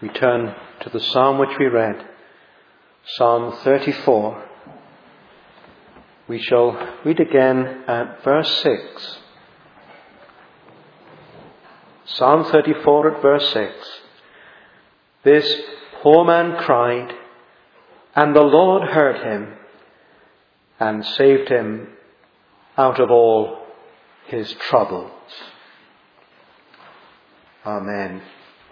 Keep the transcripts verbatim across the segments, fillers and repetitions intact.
We turn to the psalm which we read, Psalm thirty-four. We shall read again at verse six. Psalm thirty-four at verse six. This poor man cried, and the Lord heard him and saved him out of all his troubles. Amen.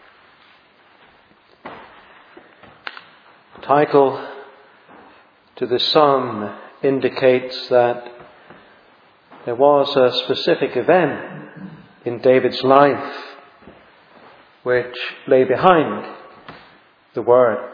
The title to the psalm indicates that there was a specific event in David's life which lay behind the words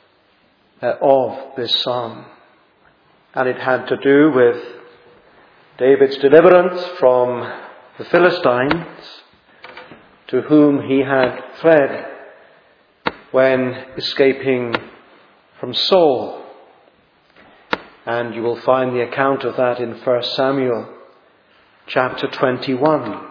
of this psalm. And it had to do with David's deliverance from the Philistines, to whom he had fled when escaping from Saul. And you will find the account of that in First Samuel chapter twenty-one.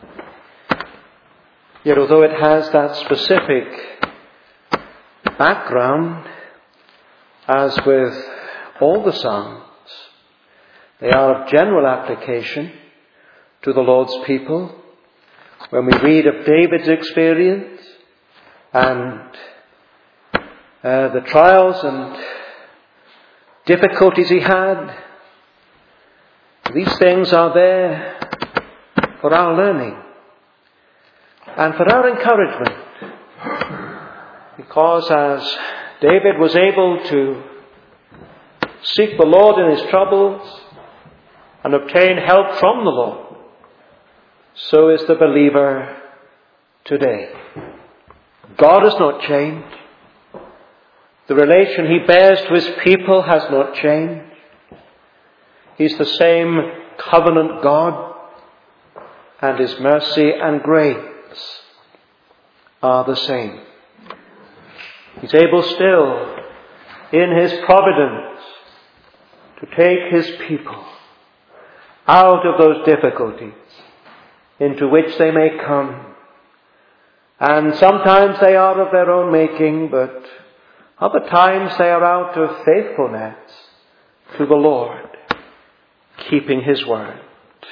Yet although it has that specific background, as with all the Psalms, they are of general application to the Lord's people. When we read of David's experience and uh, the trials and difficulties he had, these things are there for our learning and for our encouragement. Because as David was able to seek the Lord in his troubles and obtain help from the Lord, so is the believer today. God has not changed. The relation he bears to his people has not changed. He's the same covenant God, and his mercy and grace are the same. He's able still, in his providence, to take his people out of those difficulties into which they may come. And sometimes they are of their own making, but other times they are out of faithfulness to the Lord, keeping his word.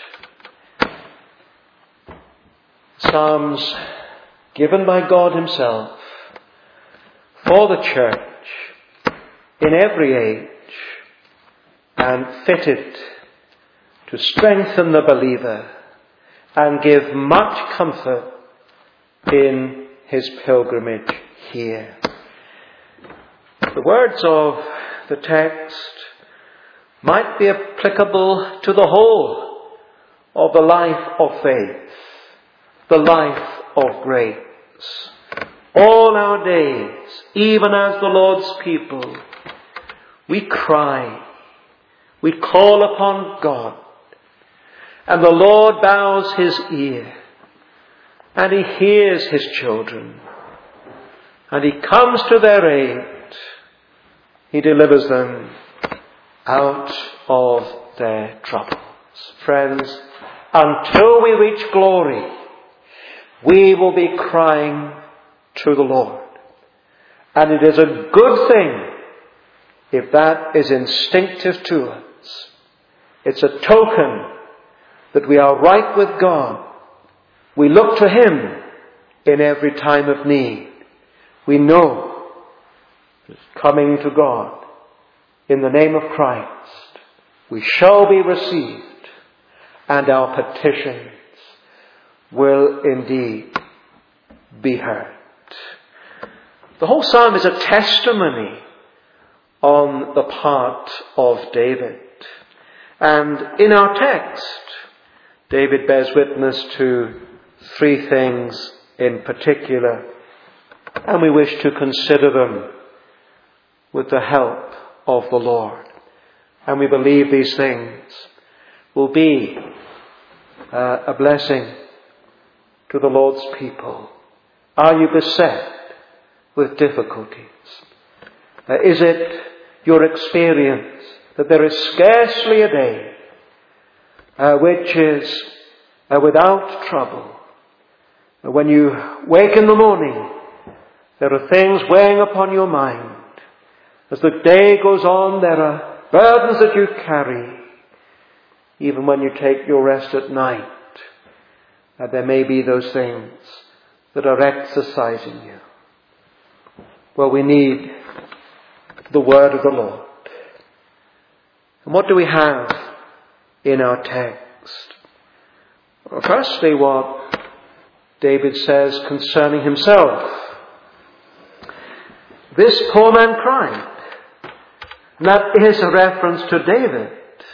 Psalms given by God himself for the church in every age and fitted to strengthen the believer and give much comfort in his pilgrimage here. The words of the text might be applicable to the whole of the life of faith, the life of grace. All our days, even as the Lord's people, we cry, we call upon God, and the Lord bows his ear, and he hears his children, and he comes to their aid. He delivers them out of their troubles. Friends, until we reach glory, we will be crying to the Lord. And it is a good thing if that is instinctive to us. It's a token that we are right with God. We look to him in every time of need. We know that coming to God in the name of Christ, we shall be received, and our petitions will indeed be heard. The whole psalm is a testimony on the part of David. And in our text, David bears witness to three things in particular, and we wish to consider them with the help of the Lord. And we believe these things will be uh, a blessing to the Lord's people. Are you beset with difficulties? Uh, is it your experience that there is scarcely a day uh, which is uh, without trouble? When you wake in the morning There are things weighing upon your mind. As the day goes on, there are burdens that you carry. Even when you take your rest at night, and there may be those things that are exercising you. Well, we need the word of the Lord. And what do we have in our text? Well, firstly, what David says concerning himself. This poor man cried. And that is a reference to David.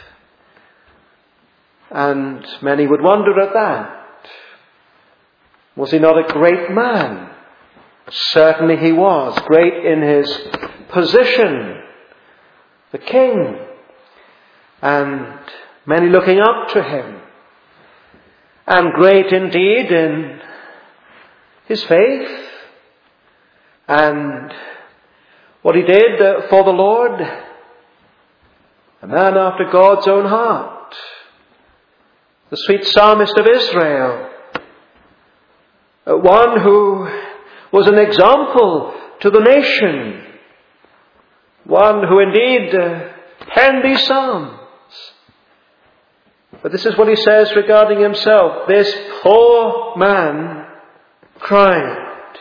And many would wonder at that. Was he not a great man? Certainly he was. Great in his position. The king. And many looking up to him. And great indeed in his faith. And what he did for the Lord. A man after God's own heart. The sweet psalmist of Israel. One who was an example to the nation. One who indeed uh, penned these psalms. But this is what he says regarding himself. This poor man cried.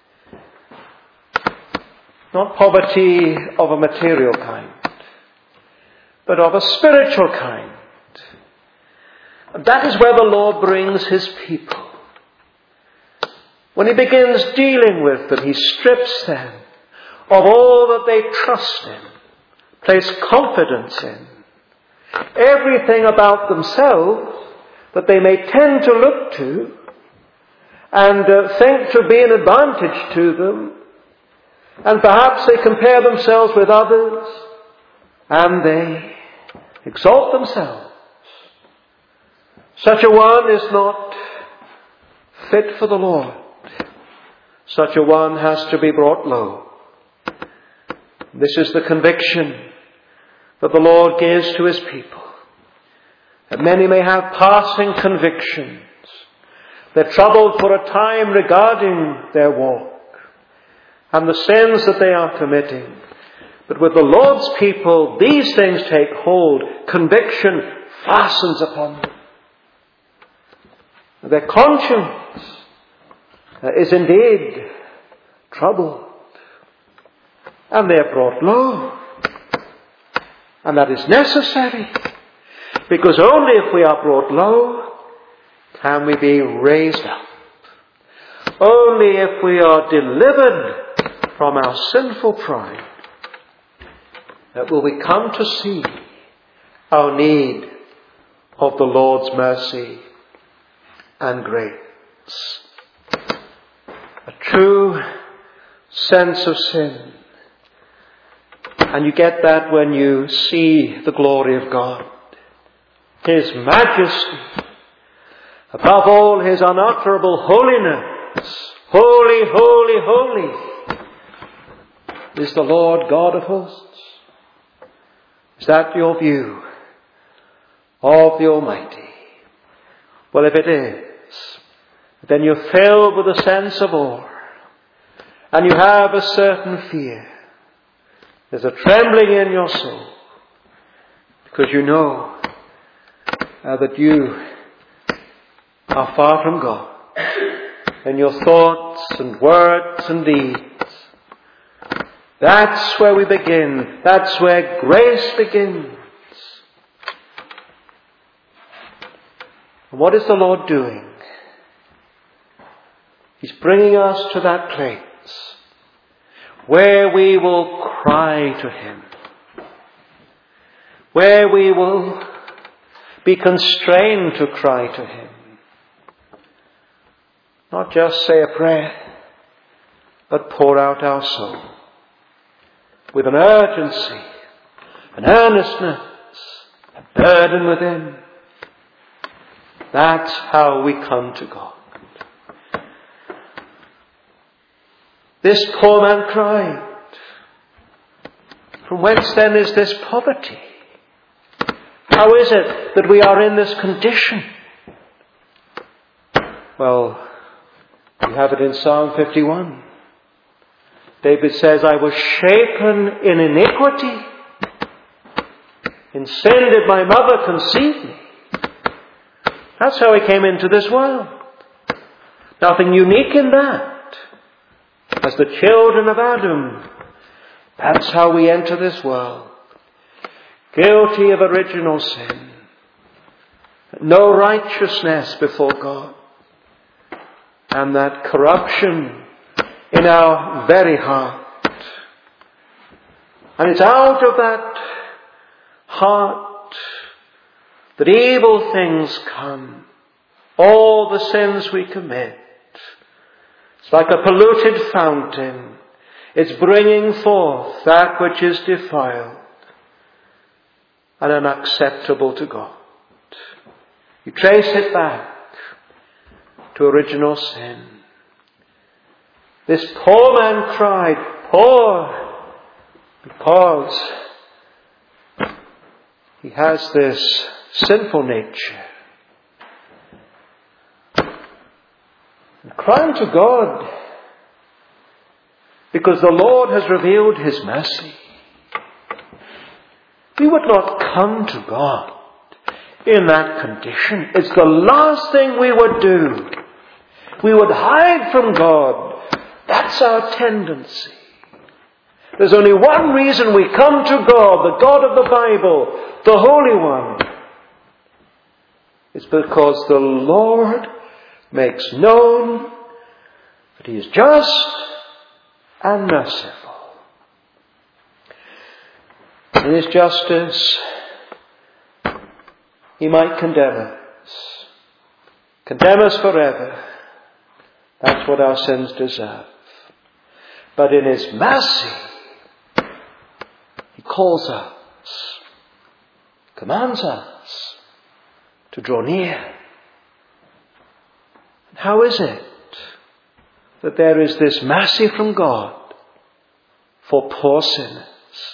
Not poverty of a material kind, but of a spiritual kind. And that is where the Lord brings his people. When he begins dealing with them, he strips them of all that they trust in, place confidence in. Everything about themselves that they may tend to look to and uh, think to be an advantage to them. And perhaps they compare themselves with others and they exalt themselves. Such a one is not fit for the Lord. Such a one has to be brought low. This is the conviction that the Lord gives to his people. That many may have passing convictions. They're troubled for a time regarding their walk and the sins that they are committing. But with the Lord's people, these things take hold. Conviction fastens upon them. Their conscience is indeed troubled. And they are brought low. And that is necessary. Because only if we are brought low can we be raised up. Only if we are delivered from our sinful pride that will we come to see our need of the Lord's mercy and grace. A true sense of sin. And you get that when you see the glory of God. His majesty. Above all, his unutterable holiness. Holy, holy, holy is the Lord God of hosts. Is that your view of the Almighty? Well, if it is, then you're filled with a sense of awe. And you have a certain fear. There's a trembling in your soul. Because you know uh, that you are far from God. In your thoughts and words and deeds. That's where we begin. That's where grace begins. And what is the Lord doing? He's bringing us to that place where we will cry to him. Where we will be constrained to cry to him. Not just say a prayer, but pour out our soul. With an urgency, an earnestness, a burden within. That's how we come to God. This poor man cried. From whence then is this poverty? How is it that we are in this condition? Well, we have it in Psalm fifty-one. David says, I was shapen in iniquity. In sin did my mother conceive me. That's how he came into this world. Nothing unique in that. As the children of Adam, that's how we enter this world. Guilty of original sin. No righteousness before God. And that corruption in our very heart. And it's out of that heart that evil things come. All the sins we commit. It's like a polluted fountain. It's bringing forth that which is defiled and unacceptable to God. You trace it back to original sin. This poor man cried, poor, because he has this sinful nature. And crying to God because the Lord has revealed His mercy. We would not come to God in that condition. It's the last thing we would do. We would hide from God. That's our tendency. There's only one reason we come to God, the God of the Bible, the Holy One. It's because the Lord makes known that He is just and merciful. In His justice, He might condemn us. Condemn us forever. That's what our sins deserve. But in His mercy, He calls us, commands us to draw near. How is it that there is this mercy from God for poor sinners?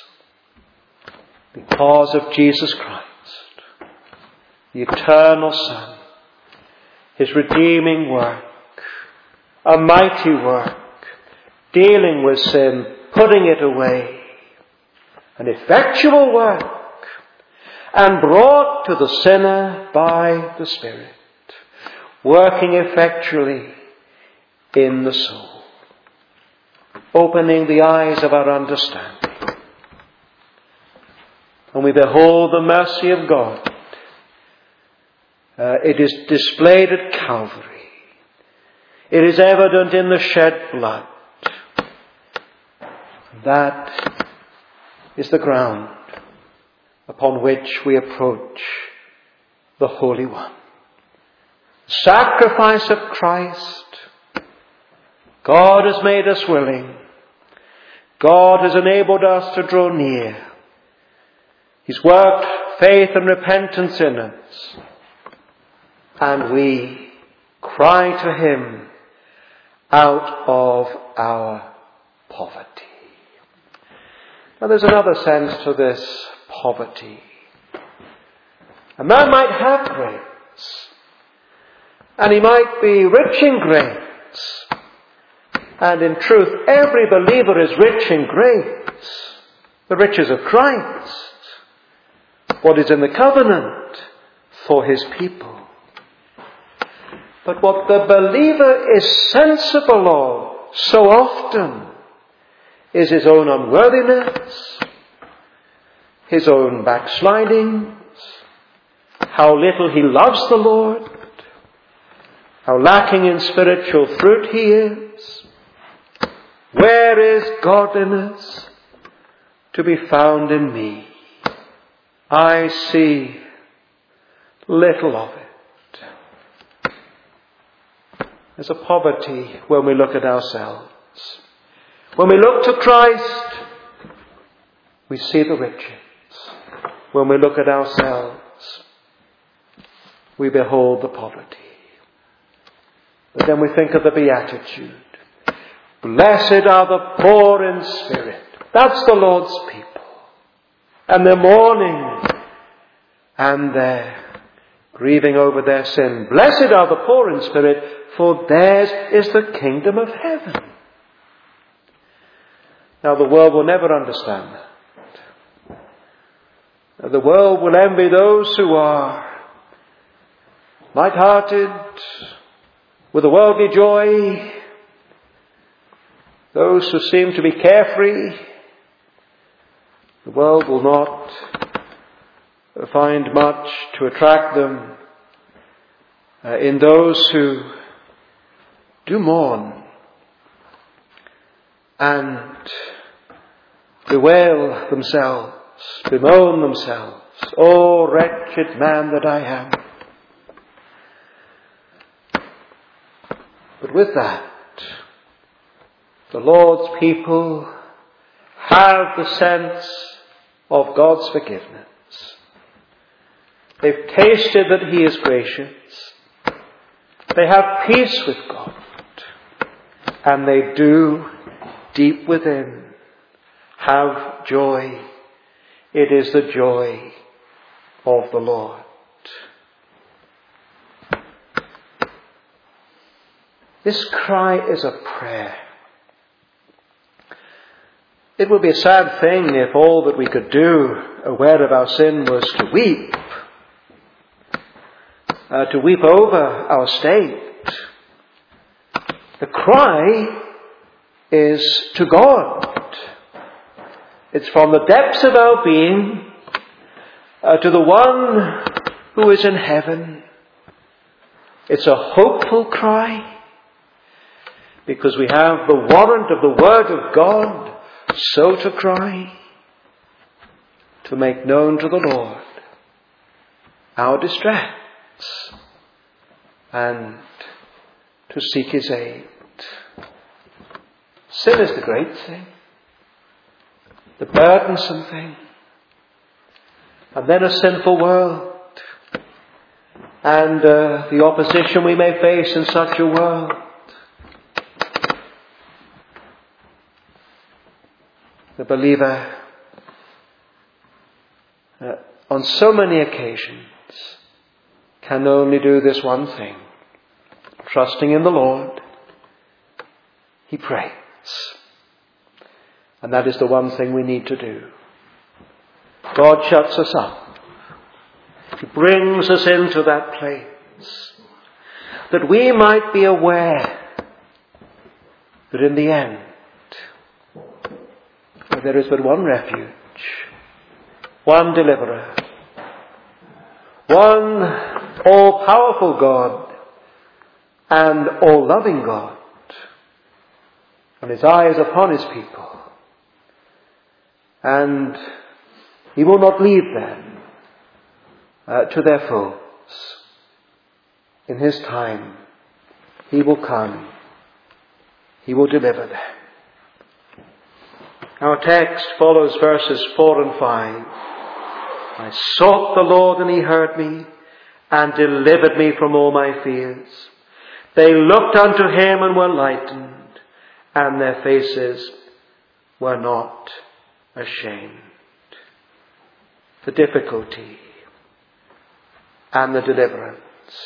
Because of Jesus Christ, the eternal Son, His redeeming work, a mighty work, dealing with sin, putting it away, an effectual work, and brought to the sinner by the Spirit, working effectually in the soul, opening the eyes of our understanding. And we behold the mercy of God. Uh, it is displayed at Calvary. It is evident in the shed blood. That is the ground upon which we approach the Holy One. Sacrifice of Christ. God has made us willing. God has enabled us to draw near. He's worked faith and repentance in us. And we cry to Him out of our poverty. Now there's another sense to this poverty. A man might have grace, and he might be rich in grace. And in truth, every believer is rich in grace. The riches of Christ. What is in the covenant for His people. But what the believer is sensible of so often is his own unworthiness, his own backslidings, how little he loves the Lord, how lacking in spiritual fruit he is. Where is godliness to be found in me? I see little of it. There's a poverty when we look at ourselves. When we look to Christ, we see the riches. When we look at ourselves, we behold the poverty. But then we think of the Beatitude. Blessed are the poor in spirit. That's the Lord's people. And they're mourning. And they're grieving over their sin. Blessed are the poor in spirit, for theirs is the kingdom of heaven. Now the world will never understand that. The world will envy those who are light-hearted, with a worldly joy, those who seem to be carefree. The world will not find much to attract them uh, in those who do mourn and bewail themselves, bemoan themselves. Oh, wretched man that I am. But with that, the Lord's people have the sense of God's forgiveness. They've tasted that He is gracious. They have peace with God. And they do, deep within, have joy. It is the joy of the Lord. This cry is a prayer. It would be a sad thing if all that we could do, aware of our sin, was to weep. Uh, to weep over our state. The cry is to God. It's from the depths of our being uh, to the one who is in heaven. It's a hopeful cry because we have the warrant of the Word of God so to cry, to make known to the Lord our distress and to seek His aid. Sin is the great thing, the burdensome thing, and then a sinful world, and uh, the opposition we may face in such a world. The believer, uh, on so many occasions, can only do this one thing. Trusting in the Lord, he prays. And that is the one thing we need to do. God shuts us up. He brings us into that place that we might be aware that in the end there is but one refuge, one deliverer, one all-powerful God and all-loving God, and His eye is upon His people, and He will not leave them uh, to their foes. In His time, He will come, He will deliver them. Our text follows verses four and five. I sought the Lord and He heard me and delivered me from all my fears. They looked unto Him and were lightened, and their faces were not ashamed. The difficulty and the deliverance.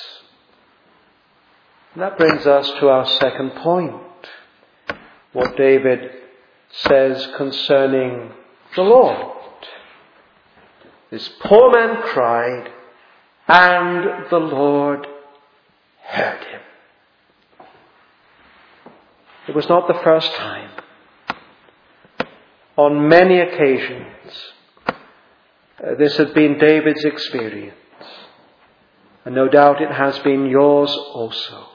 And that brings us to our second point. What David says concerning the Lord. This poor man cried, and the Lord heard him. It was not the first time. On many occasions, uh, this had been David's experience. And no doubt it has been yours also.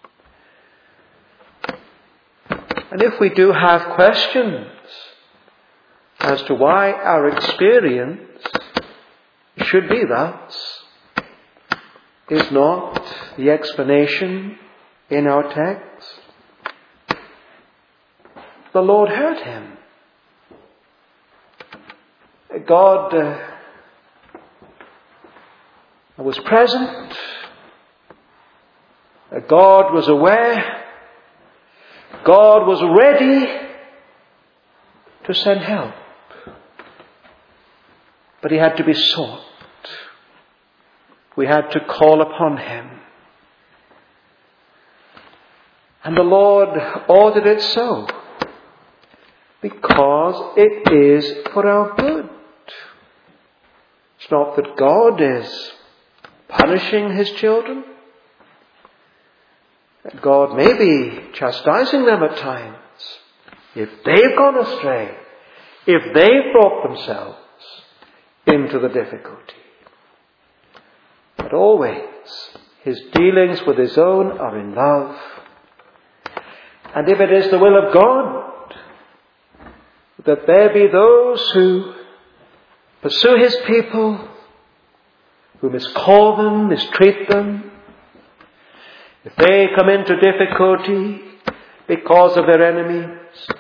And if we do have questions as to why our experience should be thus, is not the explanation in our text? The Lord heard him. God uh, was present. God was aware. God was ready to send help. But He had to be sought. We had to call upon Him. And the Lord ordered it so. because it is for our good. It's not that God is punishing his children. God may be chastising them at times if they've gone astray, if they've brought themselves into the difficulty. But always his dealings with his own are in love. And if it is the will of God that there be those who pursue his people, who miscall them, mistreat them, if they come into difficulty because of their enemies,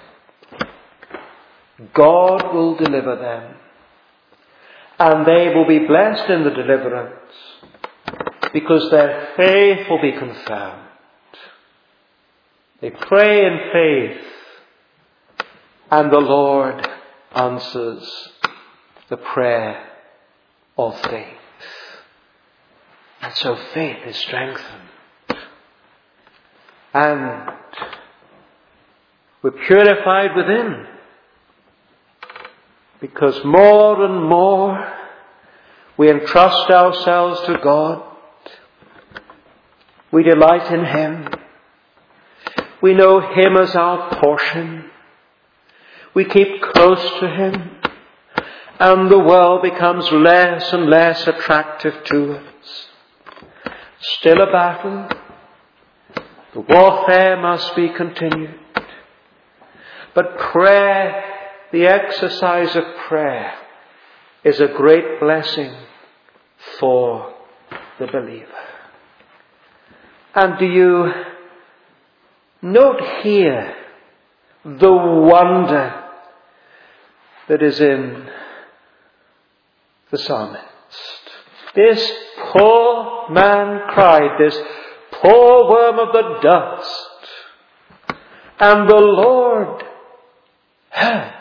God will deliver them. And they will be blessed in the deliverance because their faith will be confirmed. They pray in faith and the Lord answers the prayer of faith. And so faith is strengthened. And we're purified within. Because more and more we entrust ourselves to God. We delight in him. We know him as our portion. We keep close to him. And the world becomes less and less attractive to us. Still a battle. The warfare must be continued. But prayer, the exercise of prayer, is a great blessing for the believer. And do you note here the wonder that is in the psalmist? This poor man cried, this poor worm of the dust, and the Lord heard.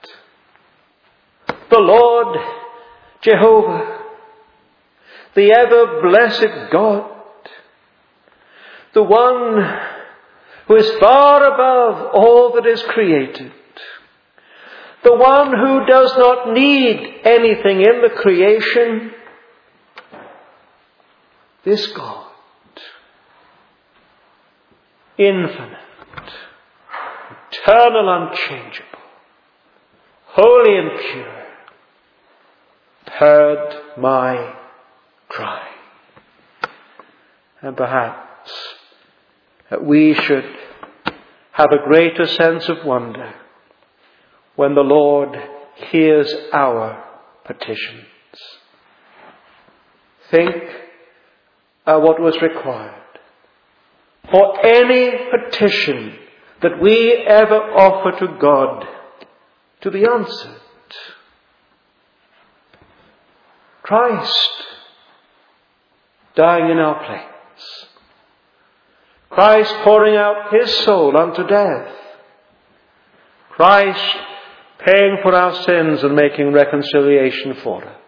The Lord Jehovah, the ever-blessed God, the one who is far above all that is created, the one who does not need anything in the creation, this God, infinite, eternal, unchangeable, holy and pure, heard my cry. And perhaps that we should have a greater sense of wonder when the Lord hears our petitions. Think uh, what was required for any petition that we ever offer to God to be answered. Christ dying in our place. Christ pouring out his soul unto death. Christ paying for our sins and making reconciliation for us.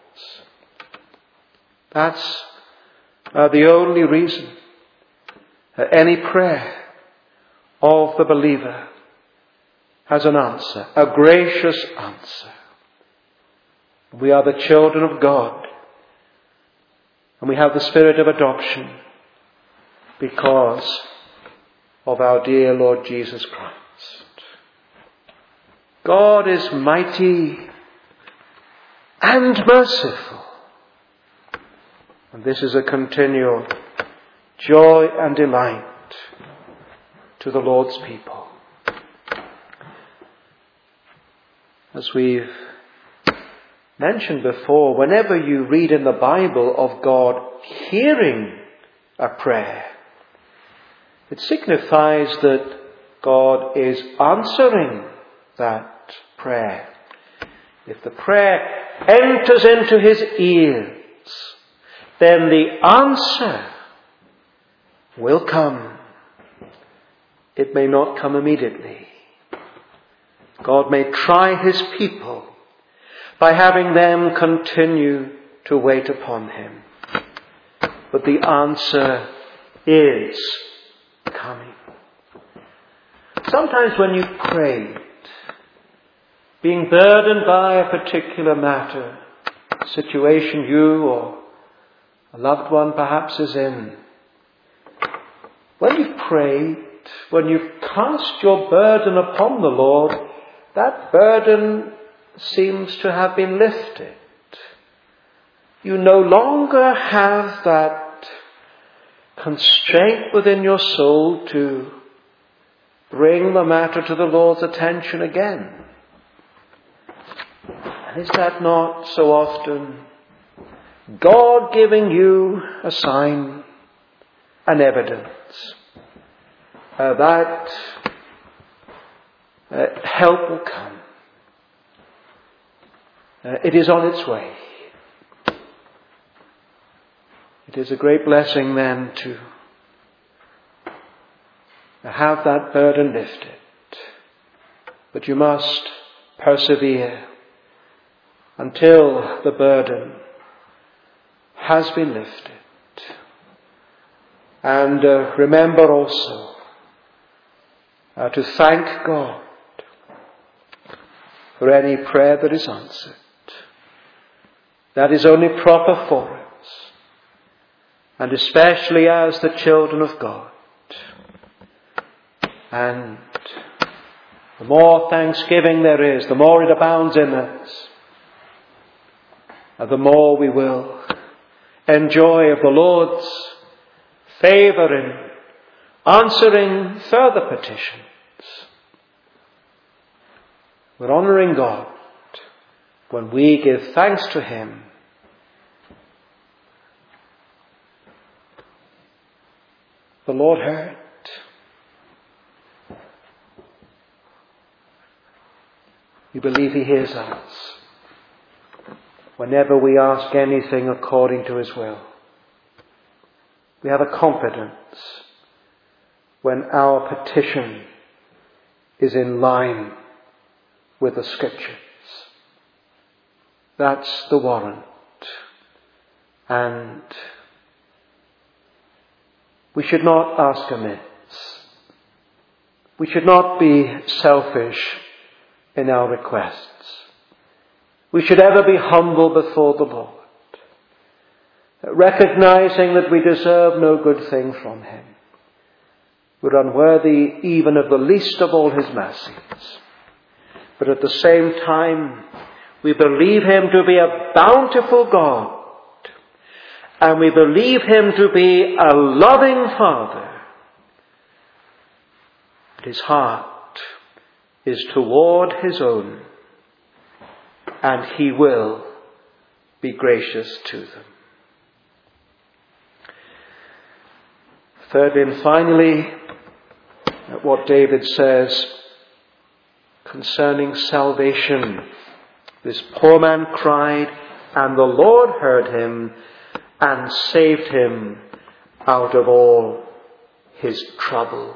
That's uh, the only reason that any prayer of the believer has an answer, a gracious answer. We are the children of God, and we have the spirit of adoption because of our dear Lord Jesus Christ. God is mighty and merciful, and this is a continual joy and delight to the Lord's people. As we've mentioned before, whenever you read in the Bible of God hearing a prayer, it signifies that God is answering that prayer. If the prayer enters into his ears, then the answer will come. It may not come immediately. God may try his people by having them continue to wait upon him. But the answer is coming. Sometimes when you've prayed being burdened by a particular matter, a situation you or a loved one perhaps is in, when you've prayed, when you've cast your burden upon the Lord, that burden seems to have been lifted. You no longer have that constraint within your soul to bring the matter to the Lord's attention again. And is that not so often God giving you a sign, an evidence, uh, that uh, help will come? Uh, it is on its way. It is a great blessing then to have that burden lifted. But you must persevere until the burden has been lifted. And uh, remember also uh, to thank God for any prayer that is answered. That is only proper for us. And especially as the children of God. And the more thanksgiving there is, the more it abounds in us, the more we will enjoy of the Lord's favour in answering further petitions. We're honouring God when we give thanks to Him. The Lord heard. We believe He hears us whenever we ask anything according to His will. We have a confidence when our petition is in line with the Scriptures. That's the warrant. And we should not ask amiss. We should not be selfish in our requests. We should ever be humble before the Lord, recognizing that we deserve no good thing from Him. We're unworthy even of the least of all His mercies. But at the same time, we believe Him to be a bountiful God. And we believe Him to be a loving Father. His heart is toward His own. And He will be gracious to them. Thirdly and finally, what David says concerning salvation. This poor man cried, and the Lord heard him and saved him out of all his troubles.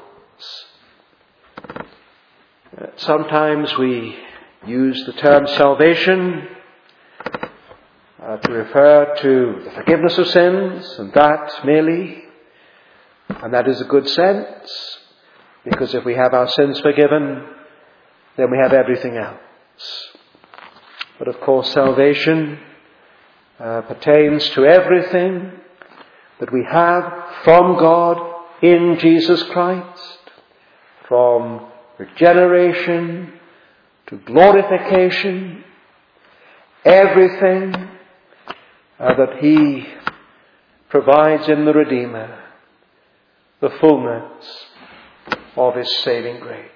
Sometimes we use the term salvation uh, to refer to the forgiveness of sins, and that merely. And that is a good sense, because if we have our sins forgiven, then we have everything else. But of course, salvation uh, pertains to everything that we have from God in Jesus Christ, from regeneration to glorification, everything uh, that He provides in the Redeemer, the fullness of His saving grace.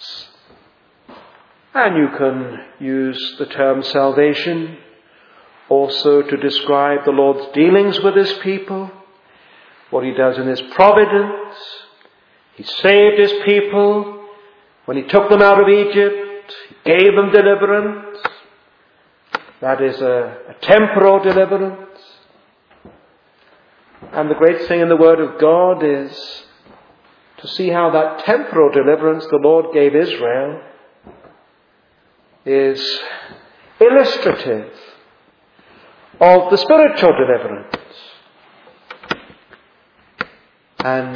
And you can use the term salvation also to describe the Lord's dealings with His people, what He does in His providence. He saved His people when He took them out of Egypt. He gave them deliverance. That is a, a temporal deliverance. And the great thing in the Word of God is to see how that temporal deliverance the Lord gave Israel is illustrative of the spiritual deliverance. And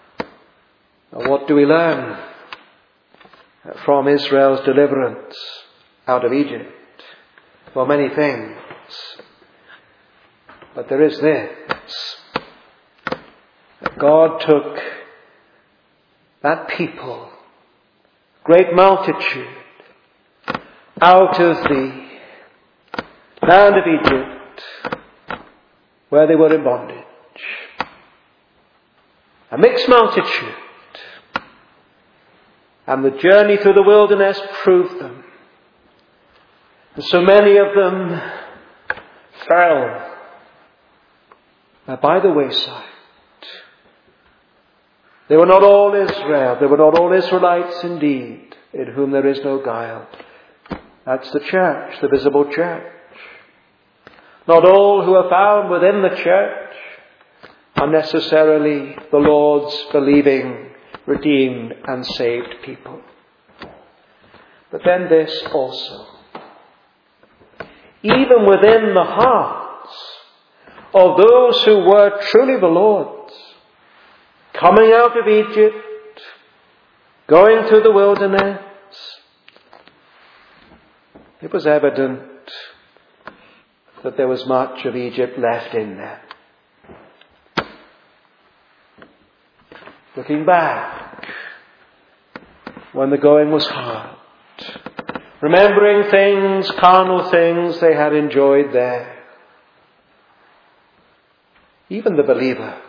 what do we learn from Israel's deliverance out of Egypt for many things. But there is this, that God took that people, great multitude, out of the land of Egypt where they were in bondage. A mixed multitude. And the journey through the wilderness proved them. And so many of them fell by the wayside. They were not all Israel. They were not all Israelites indeed, in whom there is no guile. That's the church, the visible church. Not all who are found within the church are necessarily the Lord's believing, redeemed and saved people. But then this also. Even within the hearts of those who were truly the Lord's, coming out of Egypt, going through the wilderness, it was evident that there was much of Egypt left in them. Looking back, when the going was hard, remembering things, carnal things they had enjoyed there, even the believer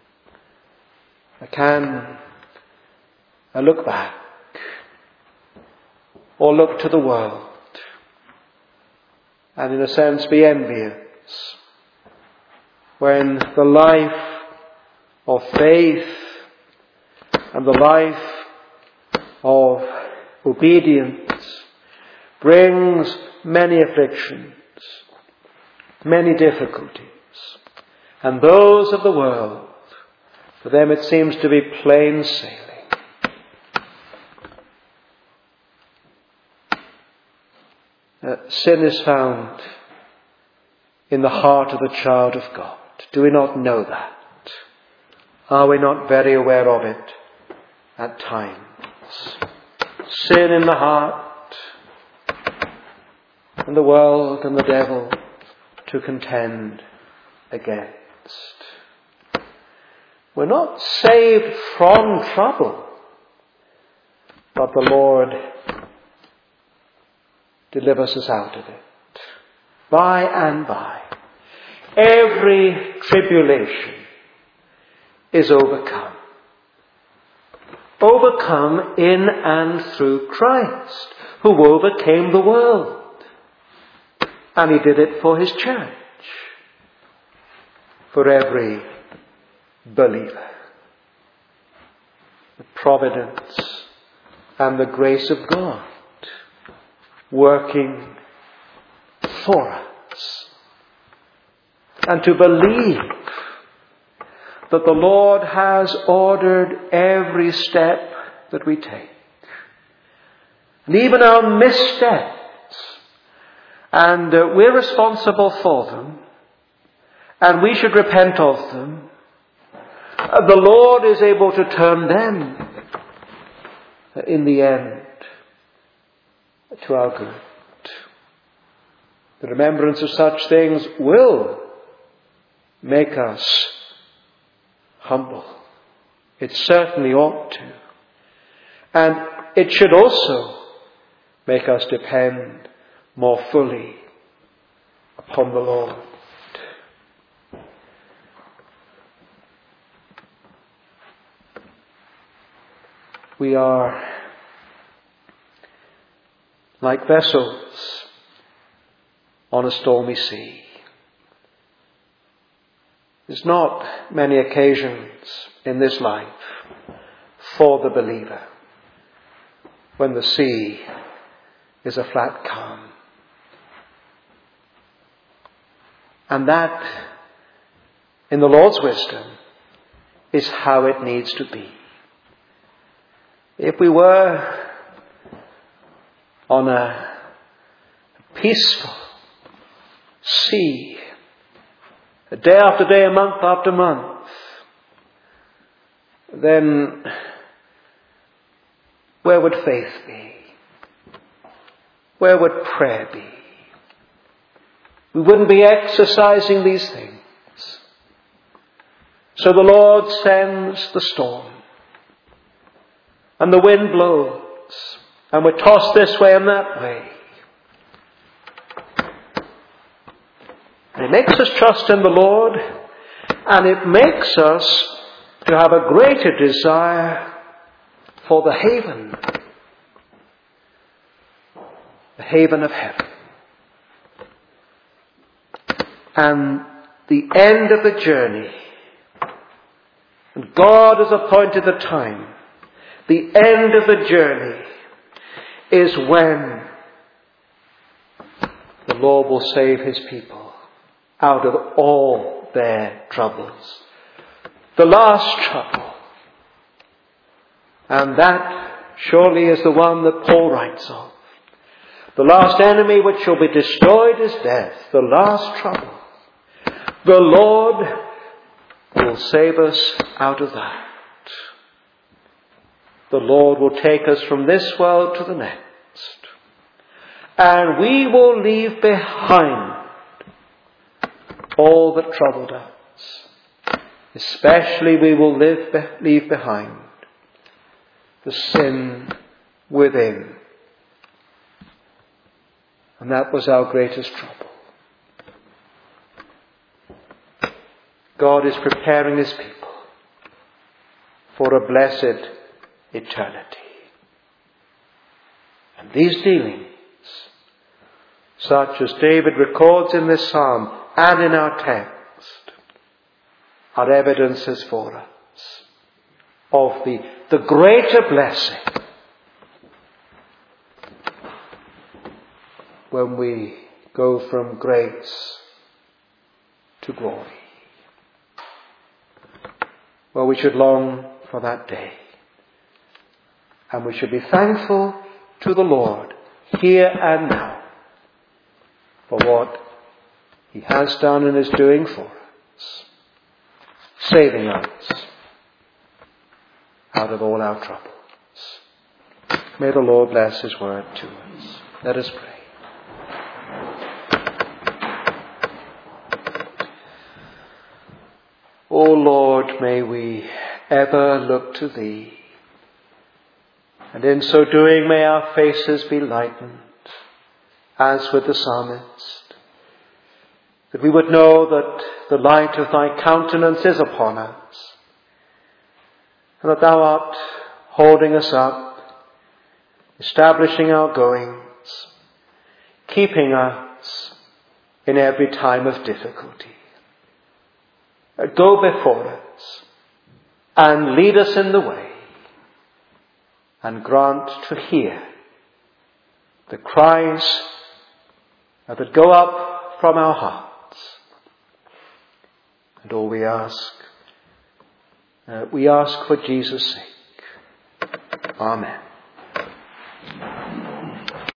can uh, look back or look to the world and in a sense be envious when the life of faith and the life of obedience brings many afflictions, many difficulties, and those of the world, for them it seems to be plain sailing. Uh, sin is found in the heart of the child of God. Do we not know that? Are we not very aware of it at times? Sin in the heart, and the world and the devil to contend against. We're not saved from trouble, but the Lord delivers us out of it. By and by, every tribulation is overcome. Overcome in and through Christ, who overcame the world. And he did it for his church. For every believer. The providence and the grace of God working for us. And to believe that the Lord has ordered every step that we take. And even our missteps. And uh, we're responsible for them. And we should repent of them. Uh, the Lord is able to turn them uh, in the end to our good. The remembrance of such things will make us humble. It certainly ought to. And it should also make us depend more fully upon the Lord. We are like vessels on a stormy sea. There's not many occasions in this life for the believer when the sea is a flat calm. And that, in the Lord's wisdom, is how it needs to be. If we were on a peaceful sea, day after day, a month after month, then where would faith be? where would prayer be? We wouldn't be exercising these things. So the Lord sends the storm, and the wind blows, and we're tossed this way and that way. And it makes us trust in the Lord, and it makes us to have a greater desire for the haven, the haven of heaven. And the end of the journey, and God has appointed the time, the end of the journey is when the Lord will save his people out of all their troubles. The last trouble. And that surely is the one that Paul writes of. The last enemy which shall be destroyed is death. The last trouble. The Lord will save us out of that. The Lord will take us from this world to the next. And we will leave behind all that troubled us. Especially we will live, leave behind the sin within. And that was our greatest trouble. God is preparing his people for a blessed eternity. And these dealings, such as David records in this psalm and in our text, are evidences for us of the, the greater blessing when we go from grace to glory. Well, we should long for that day. And we should be thankful to the Lord here and now for what he has done and is doing for us, saving us out of all our troubles. May the Lord bless his word to us. Let us pray. O Lord, may we ever look to thee, and in so doing may our faces be lightened, as with the psalmist, that we would know that the light of thy countenance is upon us, and that thou art holding us up, establishing our goings, keeping us in every time of difficulty. Go before us and lead us in the way, and grant to hear the cries that go up from our hearts. And all we ask, uh, we ask for Jesus' sake. Amen.